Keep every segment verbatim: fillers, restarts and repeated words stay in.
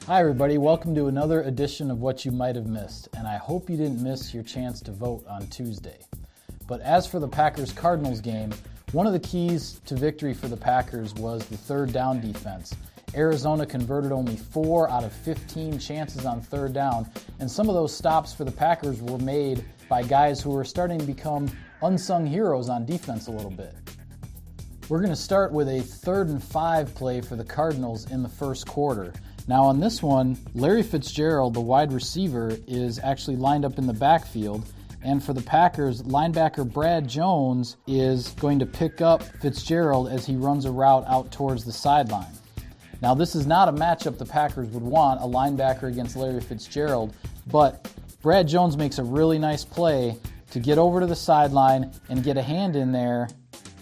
Hi everybody, welcome to another edition of What You Might Have Missed, and I hope you didn't miss your chance to vote on Tuesday. But as for the Packers-Cardinals game, one of the keys to victory for the Packers was the third down defense. Arizona converted only four out of fifteen chances on third down, and some of those stops for the Packers were made by guys who were starting to become unsung heroes on defense a little bit. We're going to start with a third and five play for the Cardinals in the first quarter. Now on this one, Larry Fitzgerald, the wide receiver, is actually lined up in the backfield. And for the Packers, linebacker Brad Jones is going to pick up Fitzgerald as he runs a route out towards the sideline. Now this is not a matchup the Packers would want, a linebacker against Larry Fitzgerald, but Brad Jones makes a really nice play to get over to the sideline and get a hand in there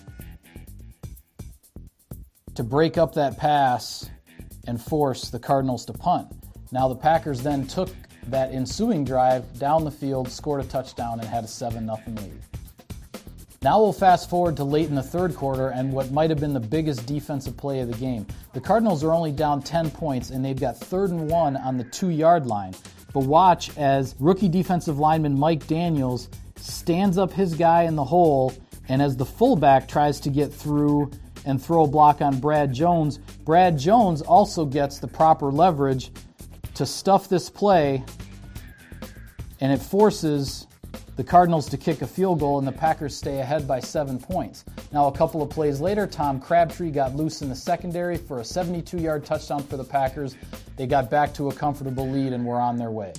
to break up that pass and force the Cardinals to punt. Now the Packers then took that ensuing drive down the field, scored a touchdown, and had a seven nothing lead. Now we'll fast forward to late in the third quarter and what might have been the biggest defensive play of the game. The Cardinals are only down ten points and they've got third and one on the two-yard line. But watch as rookie defensive lineman Mike Daniels stands up his guy in the hole, and as the fullback tries to get through and throw a block on Brad Jones, Brad Jones also gets the proper leverage to stuff this play, and it forces the Cardinals to kick a field goal, and the Packers stay ahead by seven points. Now, a couple of plays later, Tom Crabtree got loose in the secondary for a seventy-two-yard touchdown for the Packers. They got back to a comfortable lead and were on their way.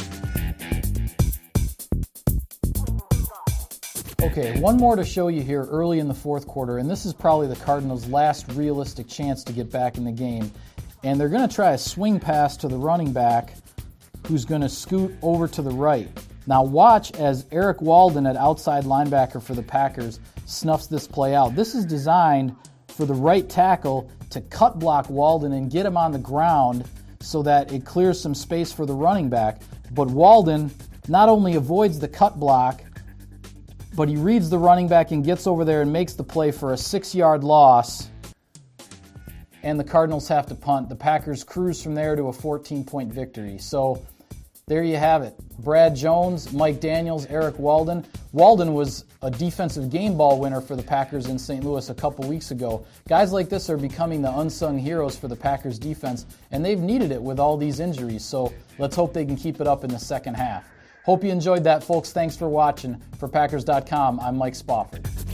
Okay, one more to show you here early in the fourth quarter, and this is probably the Cardinals' last realistic chance to get back in the game. And they're going to try a swing pass to the running back who's going to scoot over to the right. Now watch as Eric Walden at outside linebacker for the Packers snuffs this play out. This is designed for the right tackle to cut block Walden and get him on the ground so that it clears some space for the running back. But Walden not only avoids the cut block, but he reads the running back and gets over there and makes the play for a six-yard loss. And the Cardinals have to punt. The Packers cruise from there to a fourteen-point victory. So there you have it. Brad Jones, Mike Daniels, Eric Walden. Walden was a defensive game ball winner for the Packers in Saint Louis a couple weeks ago. Guys like this are becoming the unsung heroes for the Packers defense, and they've needed it with all these injuries. So let's hope they can keep it up in the second half. Hope you enjoyed that, folks. Thanks for watching. For Packers dot com, I'm Mike Spofford.